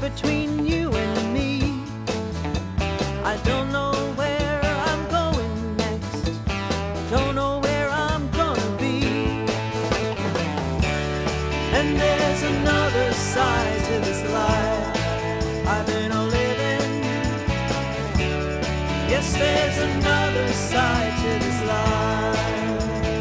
between you and me. I don't know where I'm going next, don't know where I'm gonna be. And there's another side to this life I've been living. Yes, there's another side to this life.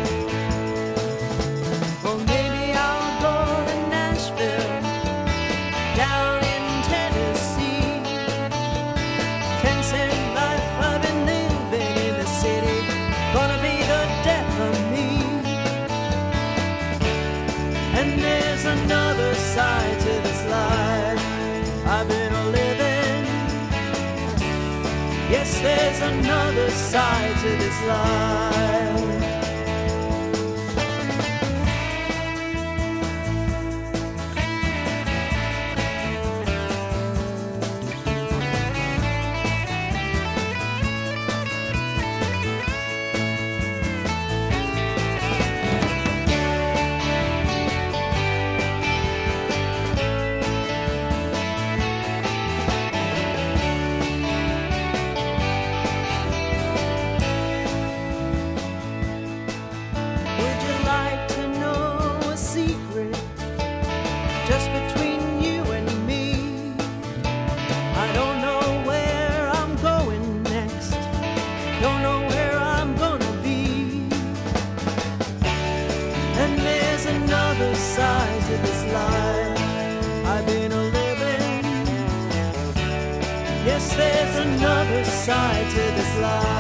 Well, maybe I'll go to Nashville, down in Tennessee. 10-cent life I've been living in the city, gonna be the death of me. And there's another side to this life I've been living. Yes, there's another side to this life. Would you like to know a secret just between you and me? I don't know where I'm going next, don't know where I'm gonna be. And there's another side to this life I've been living. Yes, there's another side to this life.